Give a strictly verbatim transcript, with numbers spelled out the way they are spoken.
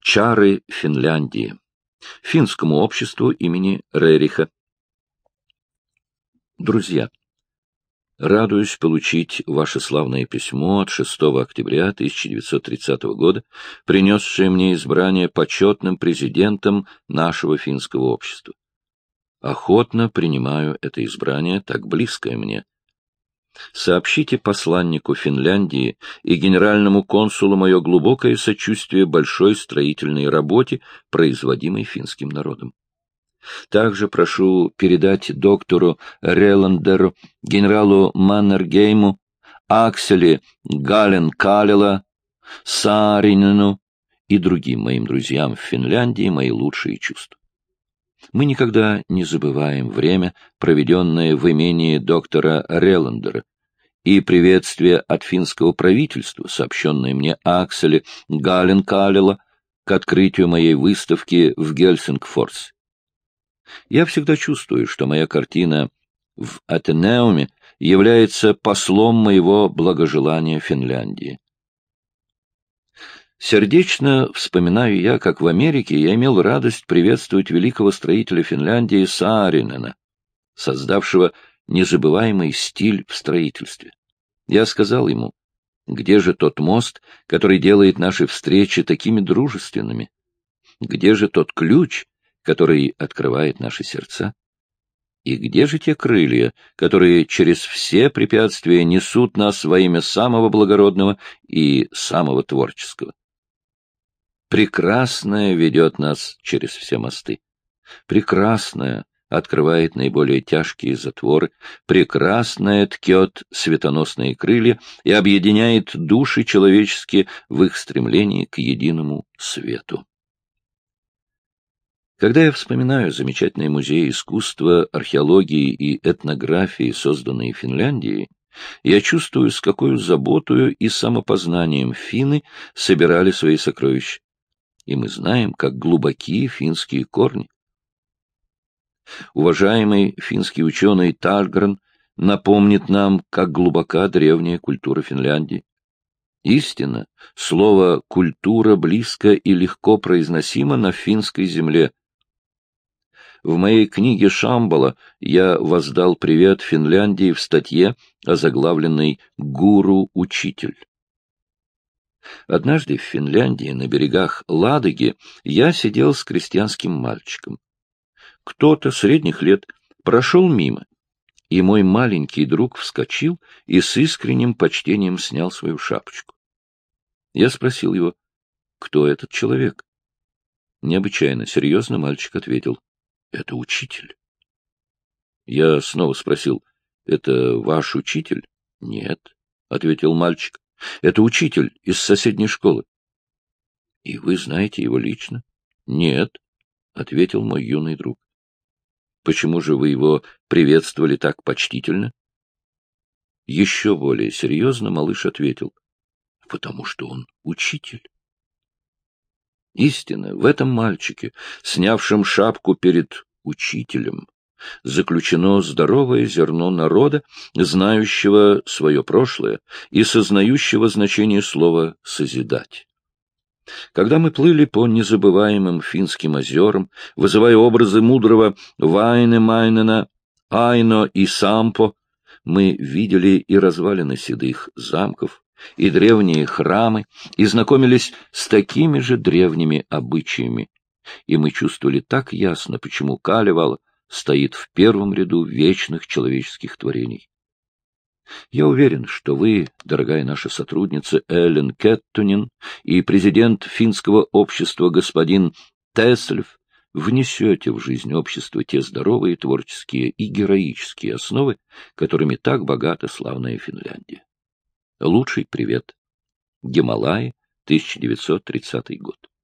Чары Финляндии. Финскому обществу имени Рериха. Друзья, радуюсь получить ваше славное письмо от шестого октября тысяча девятьсот тридцатого года, принесшее мне избрание почетным президентом нашего финского общества. Охотно принимаю это избрание, так близкое мне. Сообщите посланнику Финляндии и генеральному консулу мое глубокое сочувствие большой строительной работе, производимой финским народом. Также прошу передать доктору Реландеру, генералу Маннергейму, Акселе Гален-Калела, Сааринену и другим моим друзьям в Финляндии мои лучшие чувства. Мы никогда не забываем время, проведенное в имении доктора Реландера, и приветствие от финского правительства, сообщенное мне Акселе Гален-Калела к открытию моей выставки в Гельсингфорсе. Я всегда чувствую, что моя картина в Атенеуме является послом моего благожелания Финляндии. Сердечно вспоминаю я, как в Америке я имел радость приветствовать великого строителя Финляндии Сааринена, создавшего незабываемый стиль в строительстве. Я сказал ему, где же тот мост, который делает наши встречи такими дружественными? Где же тот ключ, который открывает наши сердца? И где же те крылья, которые через все препятствия несут нас во имя самого благородного и самого творческого? Прекрасное ведет нас через все мосты. Прекрасное открывает наиболее тяжкие затворы. Прекрасное ткет светоносные крылья и объединяет души человеческие в их стремлении к единому свету. Когда я вспоминаю замечательные музеи искусства, археологии и этнографии, созданные Финляндией, я чувствую, с какой заботою и самопознанием финны собирали свои сокровища. И мы знаем, как глубоки финские корни. Уважаемый финский ученый Тальгрен напомнит нам, как глубока древняя культура Финляндии. Истинно, слово «культура» близко и легко произносимо на финской земле. В моей книге Шамбала я воздал привет Финляндии в статье, озаглавленной «Гуру-учитель». Однажды в Финляндии, на берегах Ладоги, я сидел с крестьянским мальчиком. Кто-то средних лет прошел мимо, и мой маленький друг вскочил и с искренним почтением снял свою шапочку. Я спросил его, кто этот человек? Необычайно серьезно мальчик ответил, это учитель. Я снова спросил, это ваш учитель? Нет, ответил мальчик. Это учитель из соседней школы. — И вы знаете его лично? — Нет, — ответил мой юный друг. — Почему же вы его приветствовали так почтительно? Еще более серьезно малыш ответил. — Потому что он учитель. Истинно, в этом мальчике, снявшем шапку перед учителем, заключено здоровое зерно народа, знающего свое прошлое и сознающего значение слова «созидать». Когда мы плыли по незабываемым финским озерам, вызывая образы мудрого Вайнемайнена, Айно и Сампо, мы видели и развалины седых замков, и древние храмы, и знакомились с такими же древними обычаями, и мы чувствовали так ясно, почему Калевала стоит в первом ряду вечных человеческих творений. Я уверен, что вы, дорогая наша сотрудница Эллен Кеттунин и президент финского общества господин Теслев, внесете в жизнь общества те здоровые творческие и героические основы, которыми так богата славная Финляндия. Лучший привет. Гималаи, тысяча девятьсот тридцатый год.